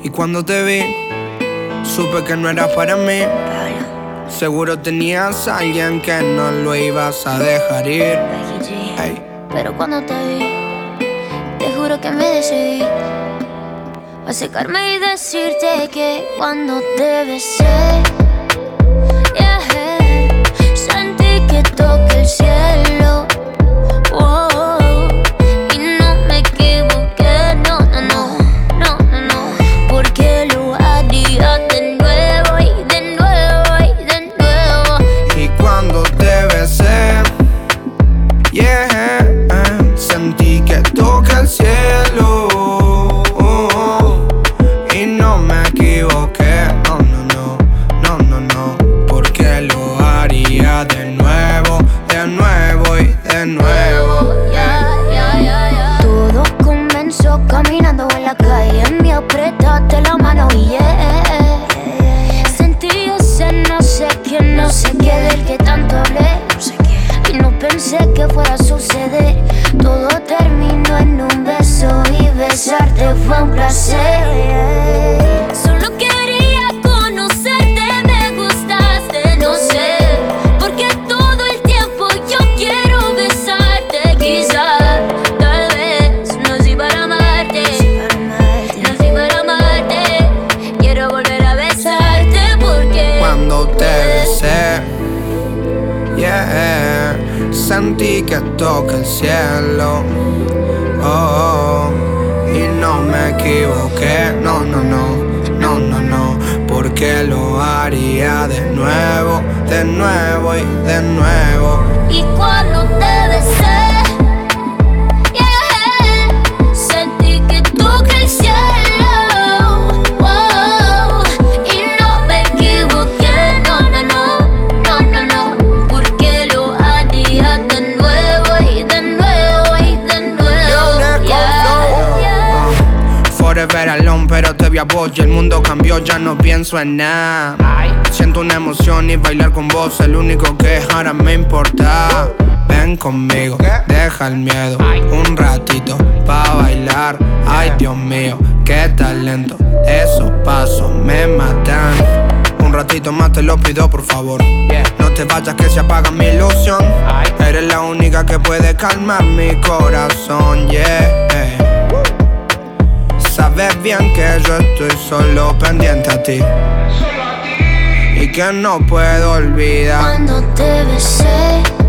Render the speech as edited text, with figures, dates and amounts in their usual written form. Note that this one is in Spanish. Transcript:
Y cuando te vi, supe que no eras para mí. Seguro tenías a alguien que no lo ibas a dejar ir. Hey. Pero cuando te vi, te juro que me decidí a acercarme y decirte que cuando te besé, yeah, sentí que toqué el cielo. Oh, y no me equivoqué, no, no, no, no, no, no, porque lo haría de nuevo y de nuevo y de nuevo. Y cuando te besé, yeah, sentí que toqué el cielo. Y no me equivoqué, no, no, no, no, no, no, porque lo haría de nuevo y de nuevo. Todo comenzó caminando en la calle, me apretaste la mano y sentí ese no sé qué del que tanto hablé. Y no pensé que fuera a suceder. Todo terminó en un beso y besarte fue un placer. Solo quería conocerte, me gustaste, no sé, porque todo el tiempo yo quiero besarte. Quizás, tal vez, nací para amarte, nací para amarte. Quiero volver a besarte porque cuando te besé, yeah, sentí que toqué el cielo. Oh, y no me equivoqué, no, no, no, no, no, no, porque lo haría de nuevo y de nuevo. Y cuando te besé, yeah, sentí que toqué el cielo. Oh, y no me equivoqué, no, no, no, no, no, no, porque lo haría de nuevo y de nuevo y de nuevo. Yeah. Forever alone, pero te vi a vos y el mundo cambió, ya no pienso en nada. Siento una emoción y bailar con vos, el único que ahora me importa. Ven conmigo, deja el miedo, un ratito pa' bailar. Ay, Dios mío, qué talento, esos pasos me matan. Un ratito más te lo pido, por favor. No te vayas que se apaga mi ilusión. Eres la única que puede calmar mi corazón, yeah. Sabes bien que yo estoy solo pendiente a ti y que no puedo olvidar Cuando te besé,